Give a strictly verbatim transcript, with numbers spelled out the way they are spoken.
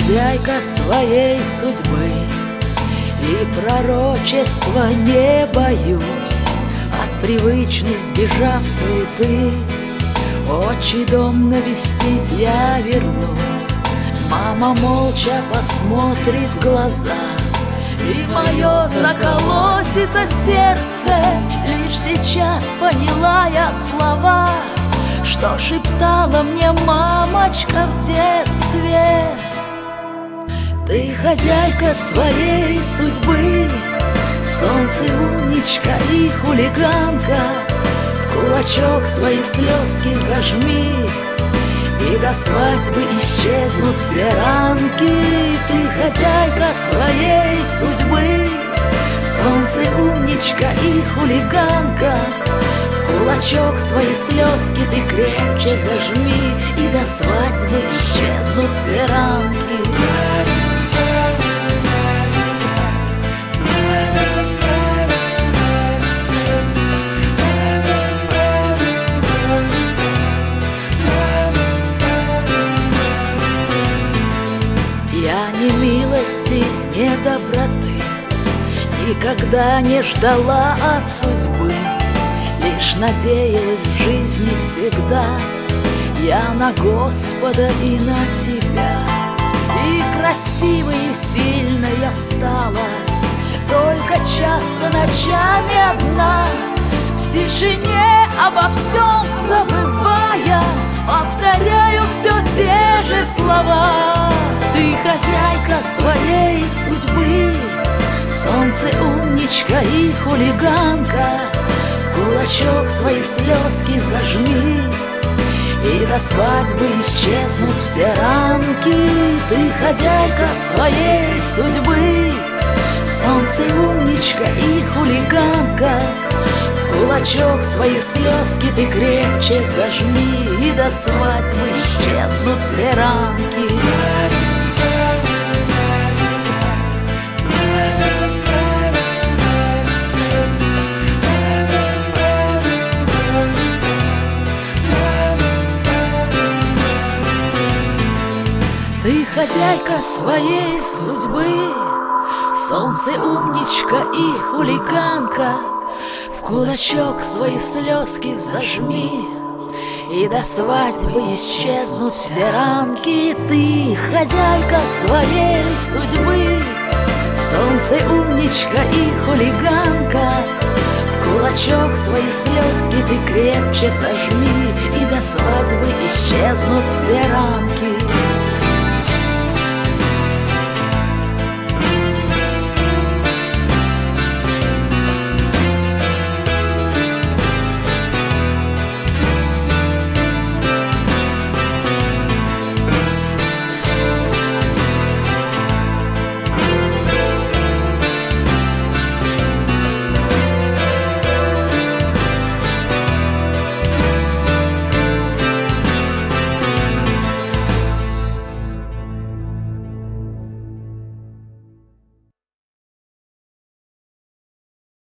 хозяйка своей судьбы, и пророчества не боюсь. От привычной сбежав суеты, отчий дом навестить я вернусь. Мама молча посмотрит в глаза, и мое заколотится сердце. Лишь сейчас поняла я слова, что шептала мне мамочка в детстве. Ты хозяйка своей судьбы, солнце, умничка и хулиганка. В кулачок свои слезки зажми, и до свадьбы исчезнут все рамки. Ты хозяйка своей судьбы, солнце, умничка и хулиганка. В кулачок свои слезки ты крепче зажми, и до свадьбы исчезнут все рамки. Я ни милости, ни доброты никогда не ждала от судьбы, лишь надеялась в жизни всегда я на Господа и на себя. И красивой и сильной я стала, только часто ночами одна, в тишине обо всем забывая, повторяю все те же слова. Ты хозяйка своей судьбы, солнце, умничка и хулиганка. В кулачок свои слезки зажми, и до свадьбы исчезнут все рамки. Ты хозяйка своей судьбы, солнце, умничка и хулиганка. В кулачок свои слезки ты крепче зажми, и до свадьбы исчезнут все рамки. Ты хозяйка своей судьбы, солнце, умничка и хулиганка. В кулачок свои слезки зажми, и до свадьбы исчезнут все рамки. Ты хозяйка своей судьбы, солнце, умничка и хулиганка. В кулачок свои слезки ты крепче зажми, и до свадьбы исчезнут все рамки.